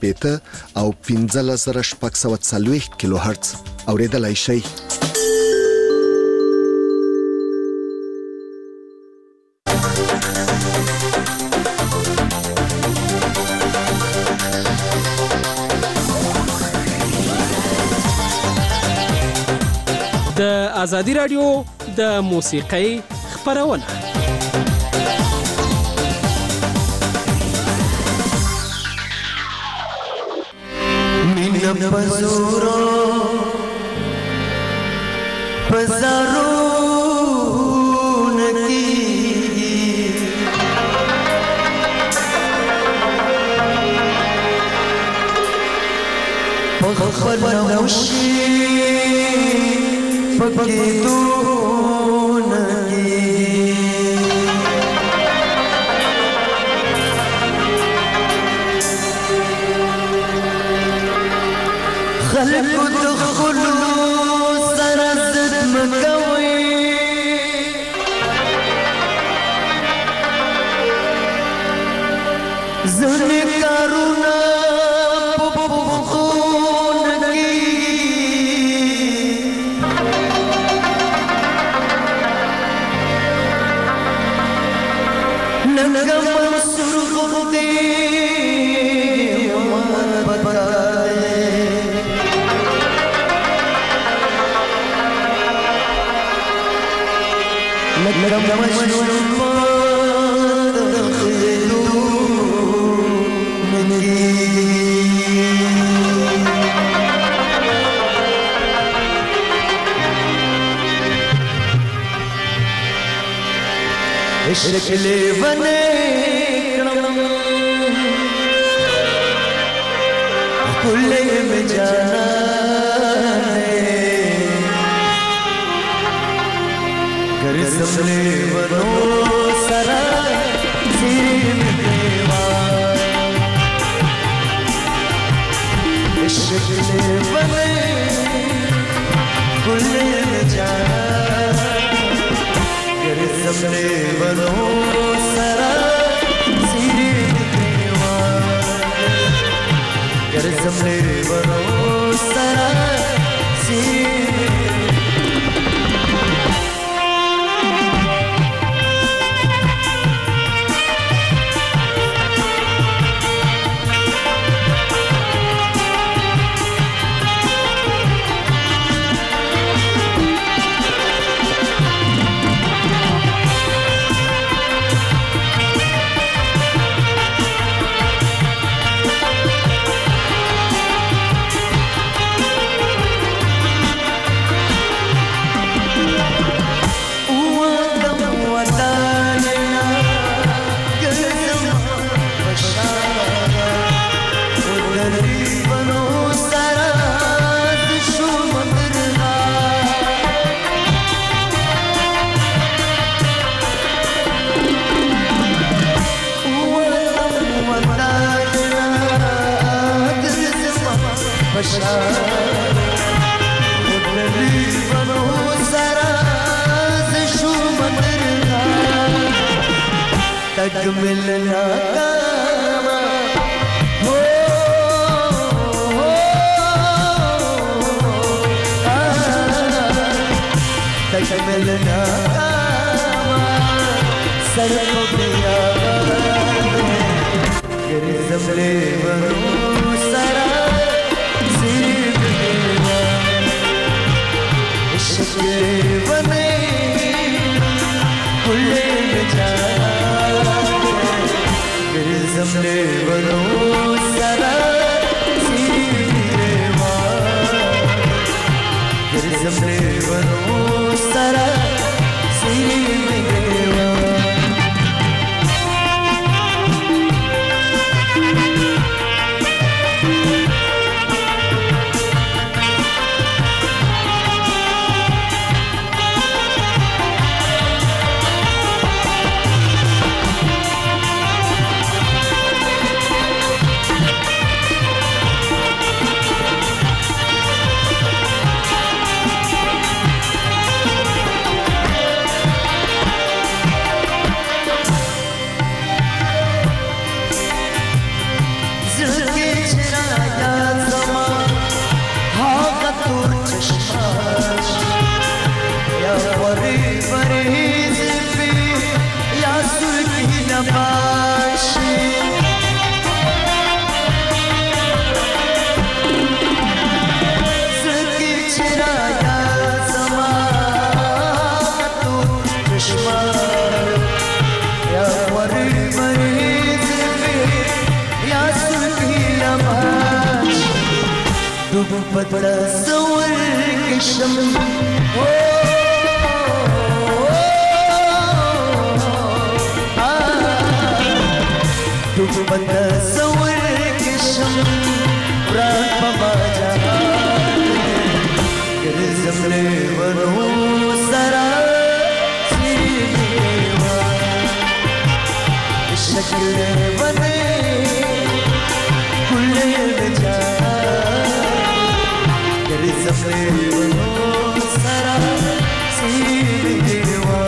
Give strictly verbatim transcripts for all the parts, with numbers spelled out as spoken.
شپېته او پنځلس زره شپږ سوه څلوېښت کیلو هرتز اورېدلای شئ. د ازادي رادیو د موسیقۍ خپرونه مینا پزورو پزارون کی پخفل نوشی پکی دون کی خلق دخلو سرزد مکوی زنی کارونا پپخون کی ننگا منصور خودی ومن بتائے لگم مجنون ماد خیلون کی عشق لیونے کرم کلے میں جانا سملے ونو سرا زیر دیوا عشق لے ونے کلے میں جانا گر سملے ونو سرا زیر دیوا گر سملے ونو سرا زیر तक मिलना कामा हो तक मिलना कामा सर को पिया गिर समले वनो सरा सिर देवा इश्क बने खुले जाना समले वनो सरा सीरेवा गिर समले वनो सरा सीरेवा بتصور كشم بتصور كشم راك بابا جهان كرزم ليونو سرا سيديوا الشكل بني كل الجهان كرزم ليونو سرا سيديوا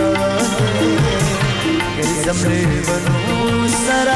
كرزم ليونو سرا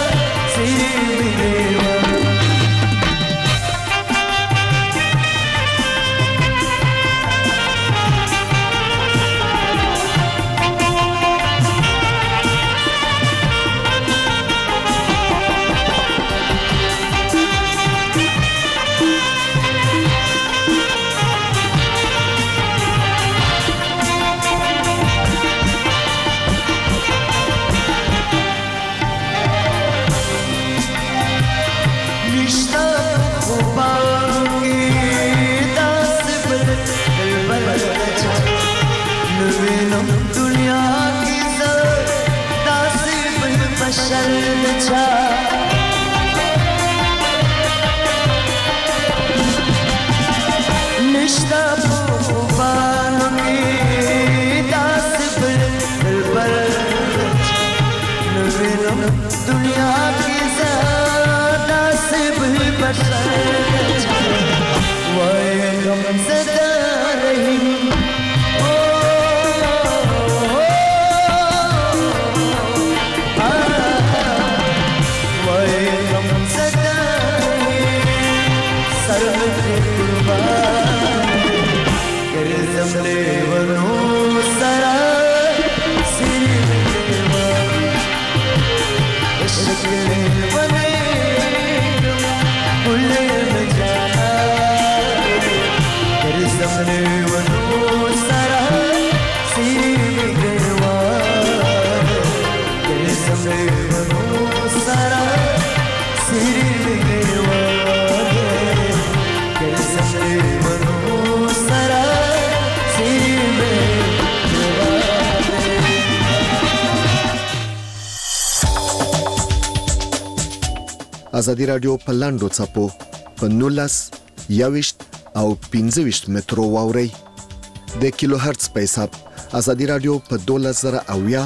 ازادي رادیو په لاندو چپو په نولس یوشت او پنځه ویشت مترو واوري د کیلو هرتز په حساب ازادي رادیو په دولس زره اویا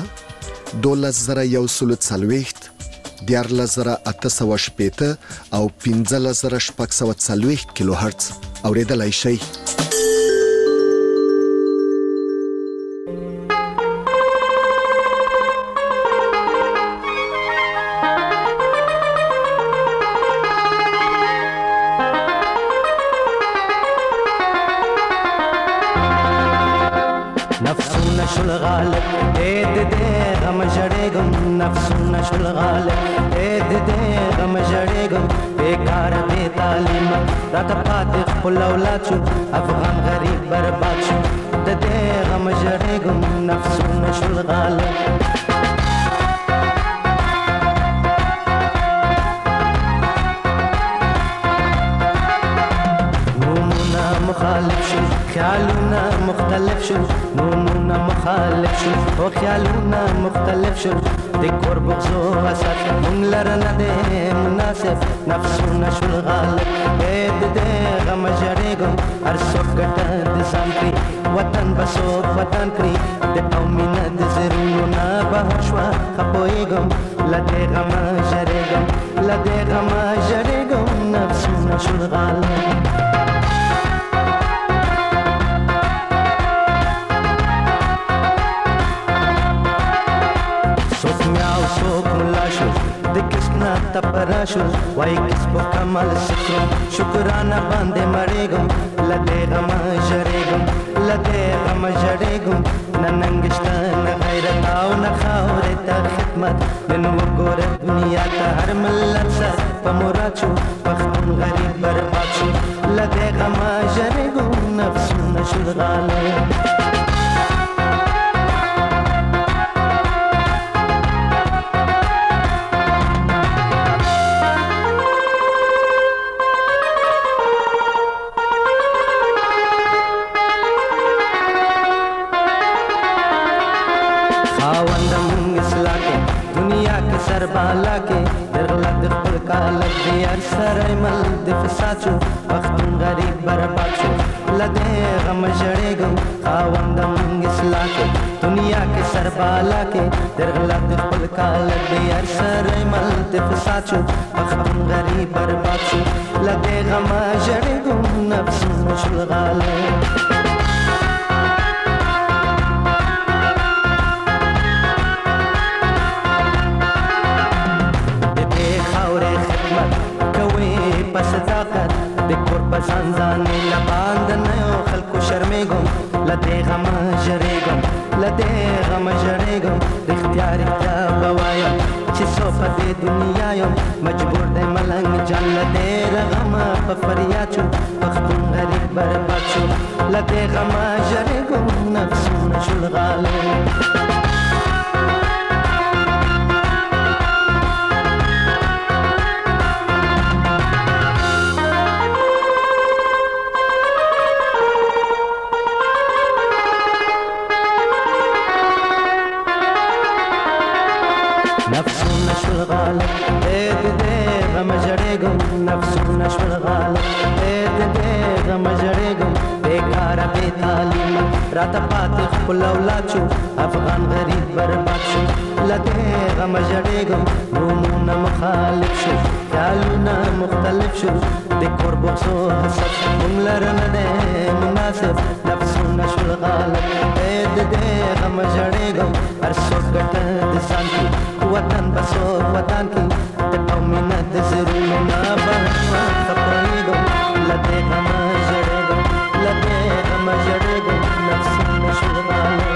دولس زره یو سل څلوېښت دیارلس زره اته سوه شپېته او پنځلس زره شپږ سوه څلوېښت کیلو هرتز اوریدلای شئ. افغان غریب برباد شو د دې غم ژړېږم نفسونه شول غالب نومونه مخالف شو خیالونه مختلف شو نومونه مخالف شو او خیالونه مختلف شو د کور بغضو حسد مونږ لره نه دی مناسب نفسونه شول غالب د دې غم ژړېږم هر څوک ګټه د ځان کړي وطن به څوک وطن کړي د قومینه د زړونو نه بهر شوه ښه پوهېږم له دې غمه ژړېږم له دې غمه ژړېږم نفسونه شول غالب تپراشو وای کس په کمال شکر شکرانه باندې مړېږم لدې غم ژړېږم لدې غم ژړېږم نه ننګشته نه غیرت او نه خاورې ته خدمت نن وګوره دنیا ته هر ملت سر په مراد شو پښتون غریب برباد شو لدې غم ژړېږم نفسونه شول غالب مل د فساد شو پښتون غریب برباد شو لدې غم جړېږم خاوندم اصلاح کې دنیا کې سربالا کې درغلا د خپل کال دې هر سر مل د فساد شو پښتون غریب برباد شو لدې غم جړېږم نفس مشل غاله صداقت د کور په ځان ځانې لباند نه یو خلکو شرمېږم له دې غمه ژړېږم له دې غمه ژړېږم رښتیا رښتیا به وایم چې څو په دې دنیا یم مجبور دی ملنګ جان له دې غمه په فریاد شو پښتون غریب برباد شو له دې غمه ژړېږم نفسونه شول غاله نفسونه شول غالب اے دې غم جړېږم نفسونه شول غالب اے دې غم جړېږم بیکار بے تعلیم راته پاتې خپل اولاد شو افغان غریب برباد شو لدې غم جړېږم رومونه مخالف شو خیالونه مختلف شو د کور بغضو حسد موږ لره نه دی مناسب نفسونه شول غالب اے دې غم جړېږم هر څوک ګټه د ځان کې وطن بسو وطن کی ته پمنه د زرونو نه بحثه خپلېږم لدې غم جړېږم لدې غم جړېږم نفسونه شول غالب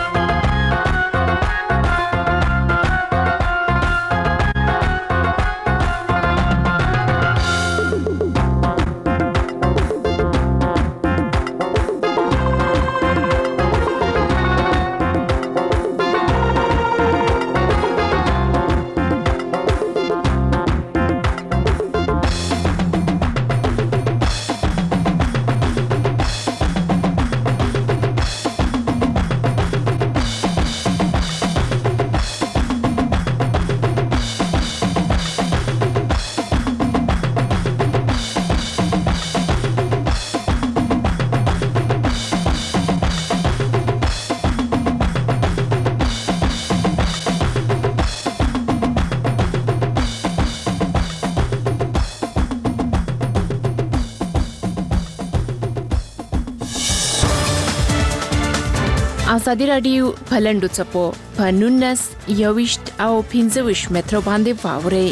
ازادي رادیو پلندو چپو په نونس یوشت او پنځه متر باندې واوري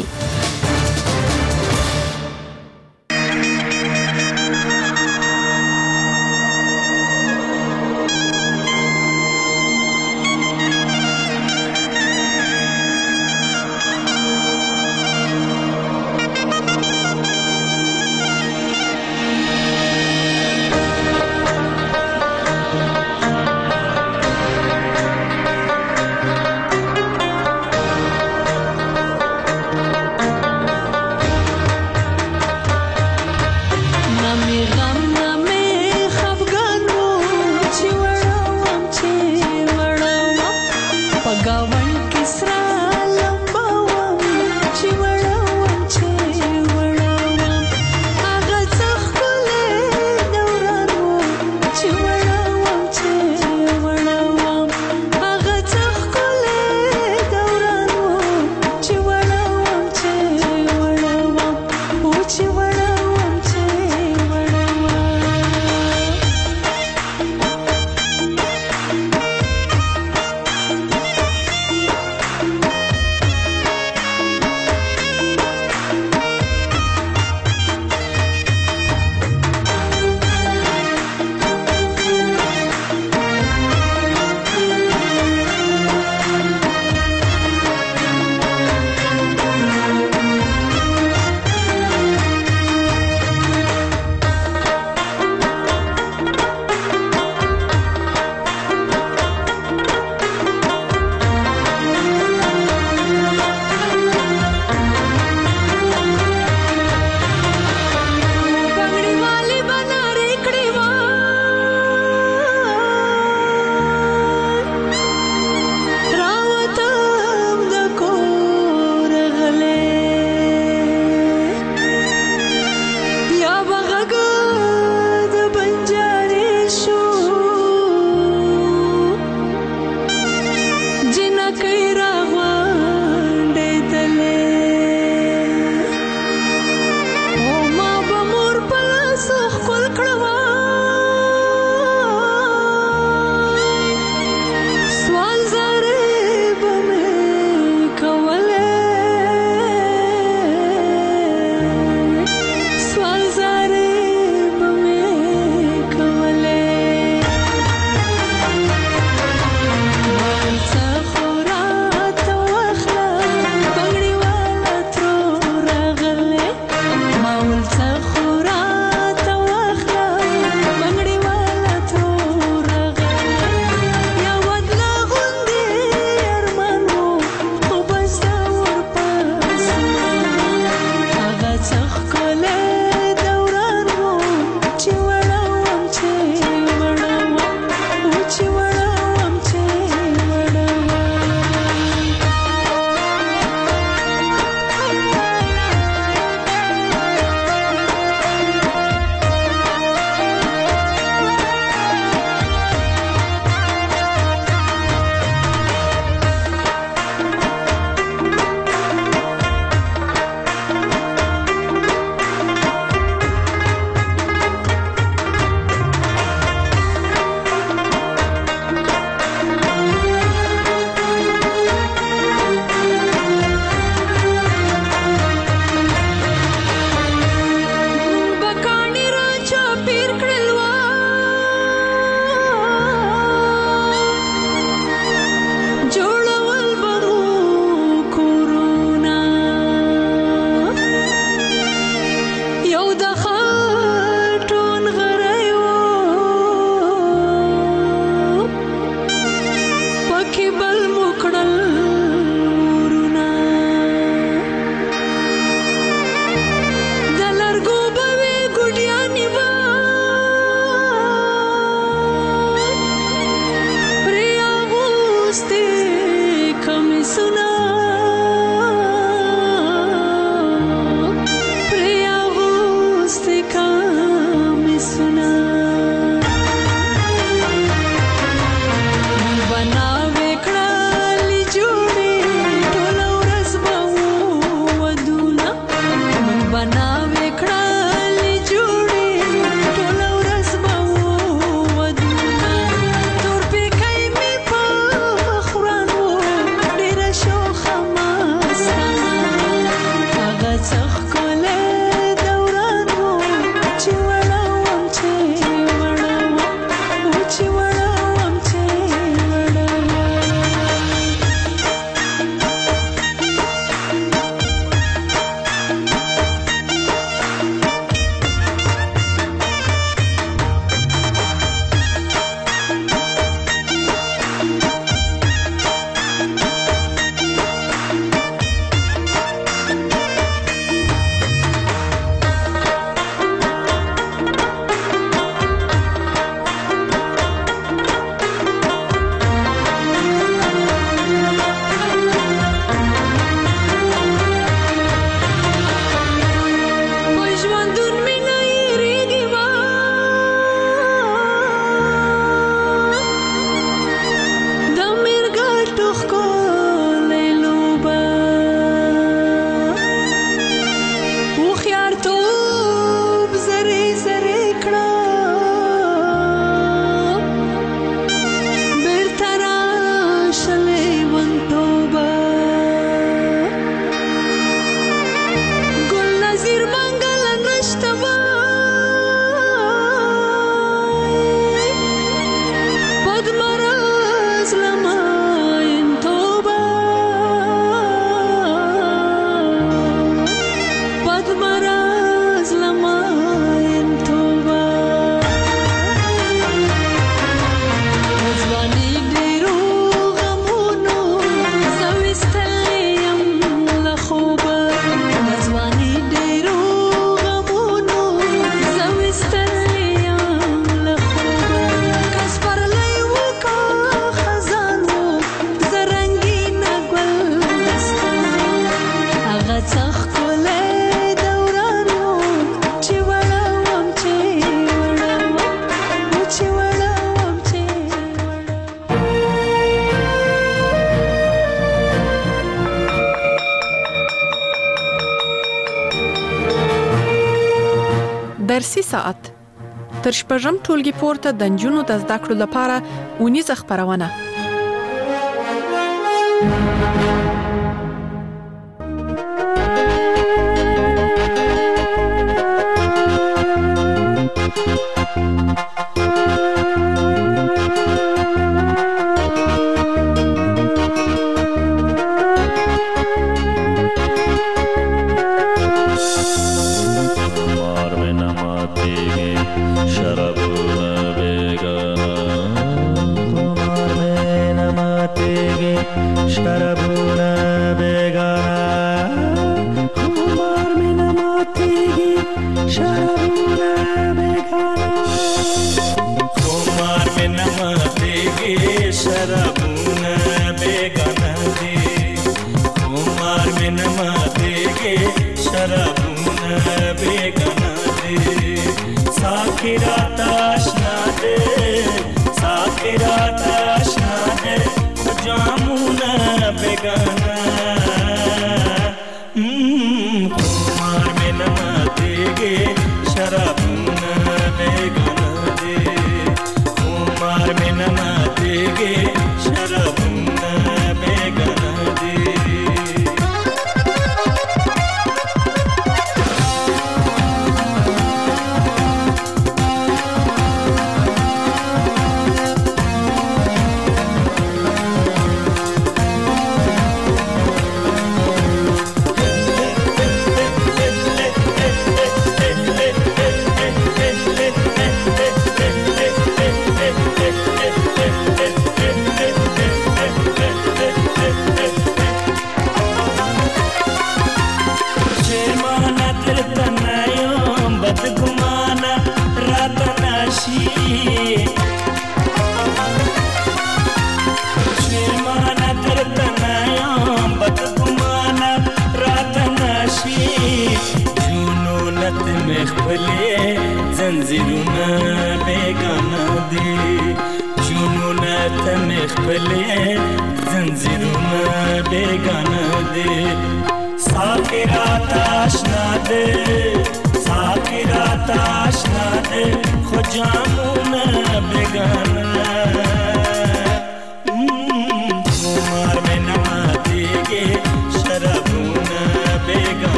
درسي ساعت تر شپږم ټولګي پورته د نجونو د زده کړو لپاره اونیزه خپرونه.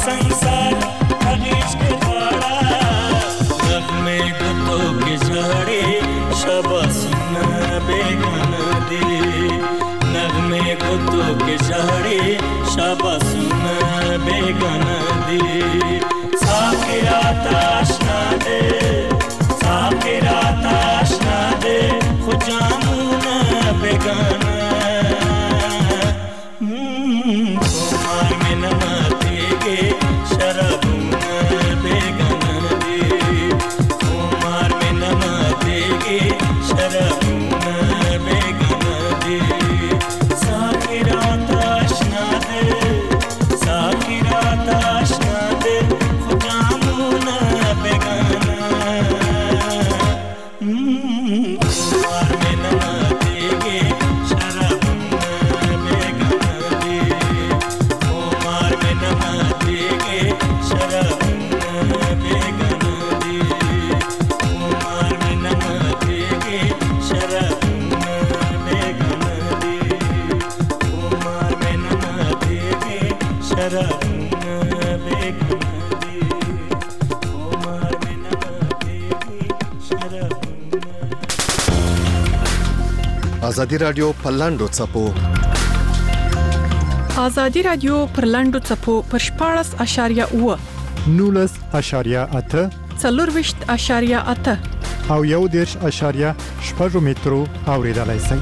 संसार हरीश के द्वारा नगमे गुतो के झाड़े शाबाश न बेगान दे नगमे गुतो के झाड़े शाबाश न बेगान दे साकिरा ताशना दे साकिरा ताशना दे खुजामू न बेगाना कुमार में नमाते के शराबू न बेगाना दे कुमार में नमाते के शराबू न बेगाना दे साकिरा ताशना दे साकिरा ताशना दे खुजामू न बेगाना कुमार में नमाते के शराबू न बेगाना दे कुमार में नमाते के शराबू न बेगाना दे कुमार में नमाते के शराबू न बेगाना दे कुमार में नमाते के शराबू न बेगाना दे कुमार में नमाते के शराबू आजादी राडियो پلاندو څپو آزادي رادیو پر لاندو څپو پر شپاړس اشاریه اوه نولس اشاریه اته څلورویشت اشاریه اته او یو دېرش اشاریه شپږ مترو اوریدلای شئ.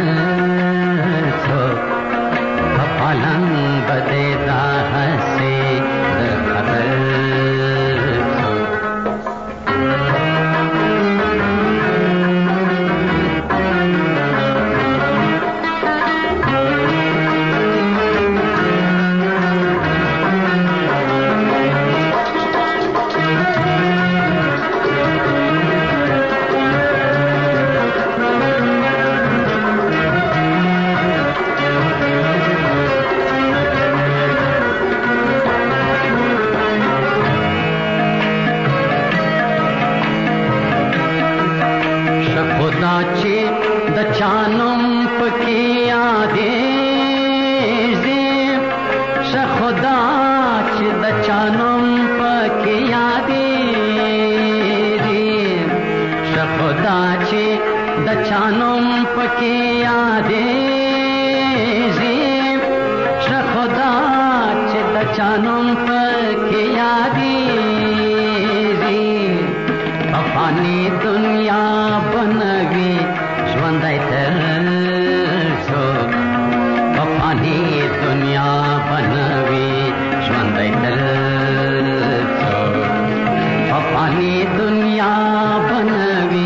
सो पालन बदेदा हसे खतर सो चानम पकिया दे खुदा द चानम पकिया दे खुदा द चानम पकिया दे खुदा द चानम पकिया दे पानी दुनिया बनवी सो पानी दुनिया बनवी सो पानी दुनिया बनवी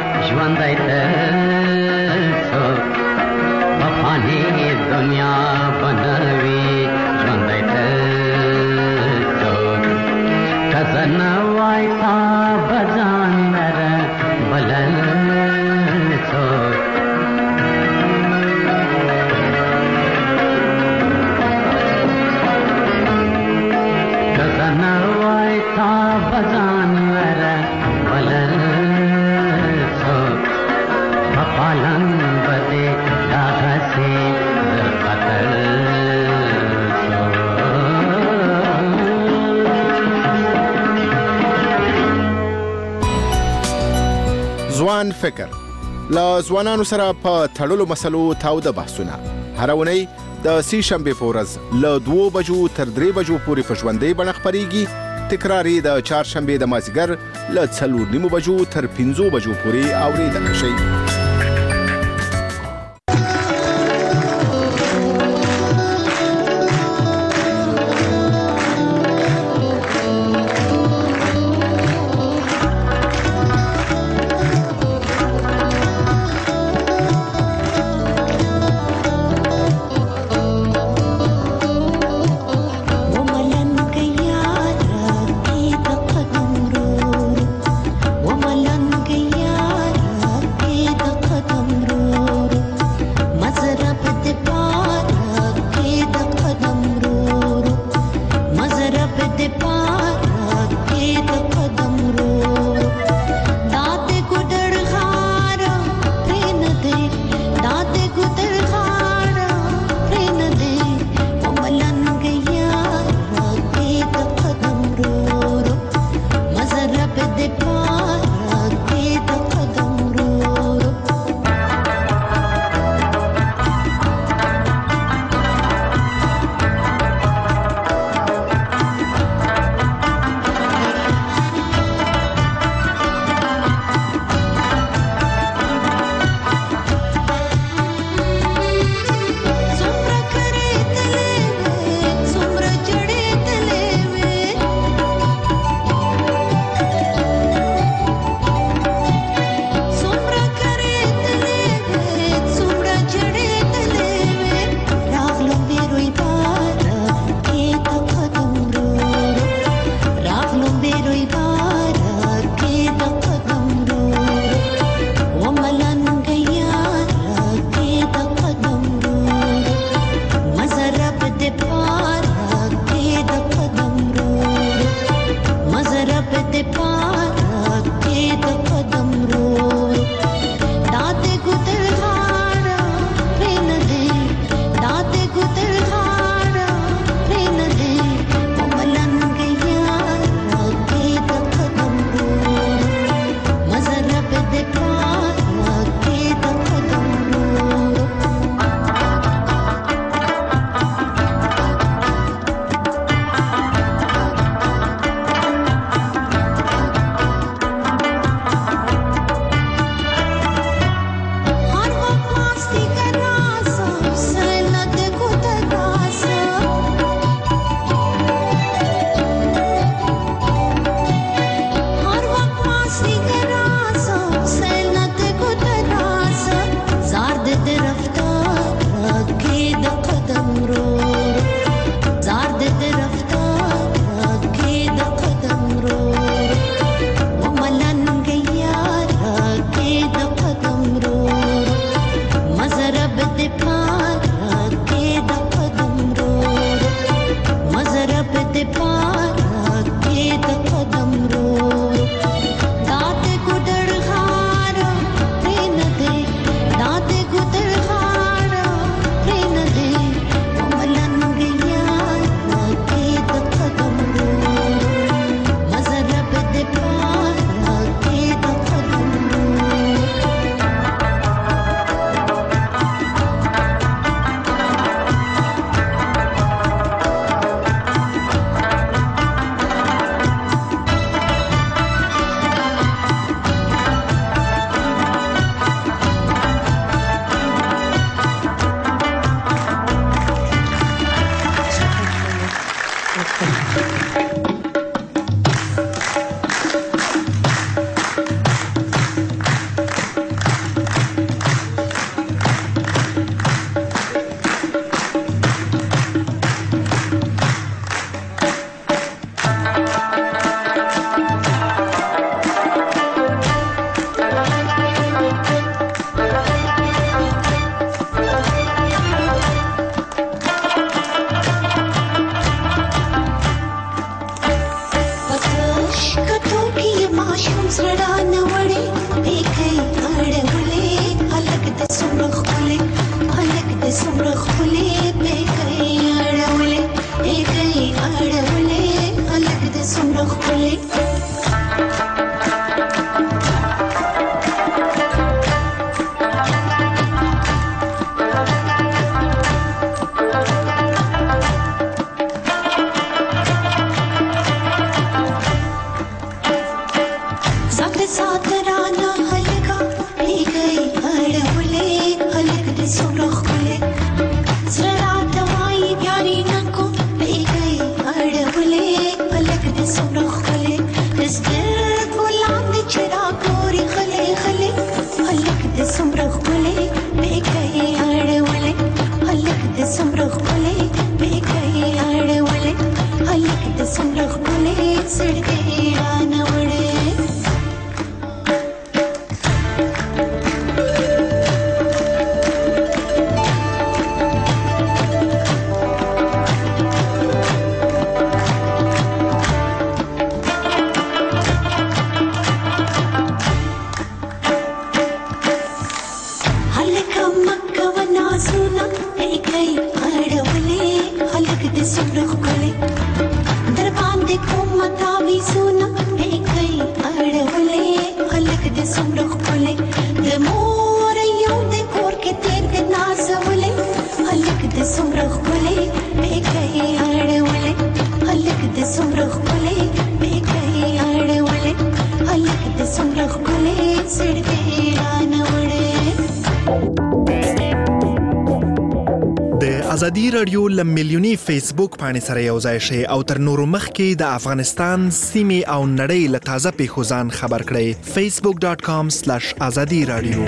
सो पानी दुनिया बनवी सो कजन वायता बजानर बलन सो नवायता बजानवर बलन सो पालन बदे दाग से खतर सो ځوان فکر له ځوانانو سره په تړلو مسلو تاوده بحثونه هر اونۍ د سی شنبه په ورځ له دوو بجو تر درې بجو پورې په ژوندۍ بڼه خپرېږي. تکرار یې د چهارشنبې د مازدیګر له څلور نیمو بجو تر پنځو بجو پورې اورېدلی شئ. وملنگ یارا ایکای اړولې خلک د سمرخ کولې در باندې کوم تاوي سونه ایکای اړولې خلک د سمرخ کولې د مور یو د کور کې تیر د نازولې خلک د سمرخ کولې ایکای اړولې خلک د سمرخ کولې ایکای اړولې خلک د سمرخ کولې سړې رانه وړې د ازادي رادیو ل میلیونی فیسبوک باندې سره یو ځای شي او تر نورو مخکې د افغانستان سیمې او نړۍ له تازه پیښو ځان خبر کړئ facebook dot com slash azadi radio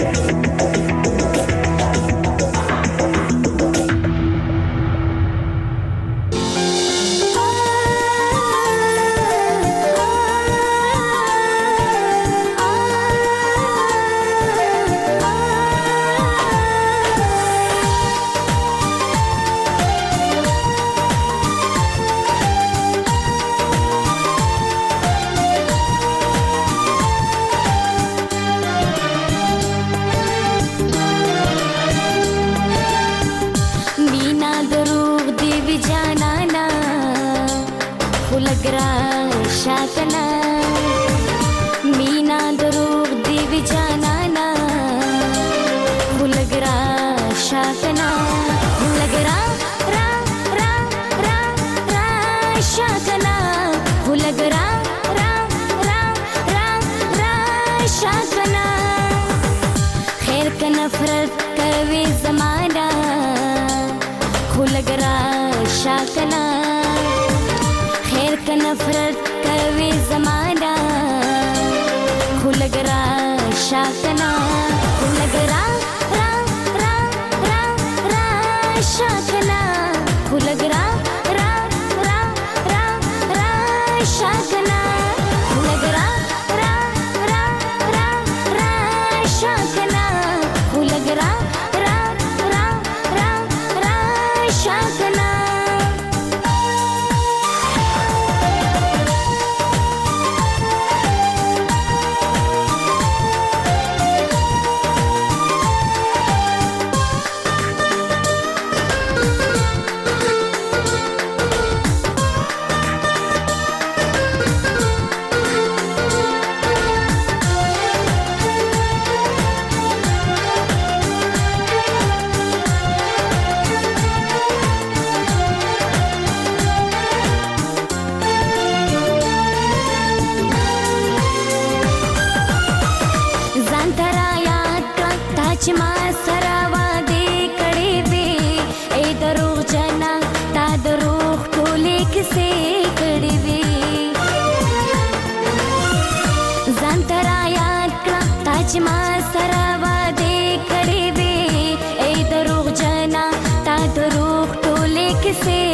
से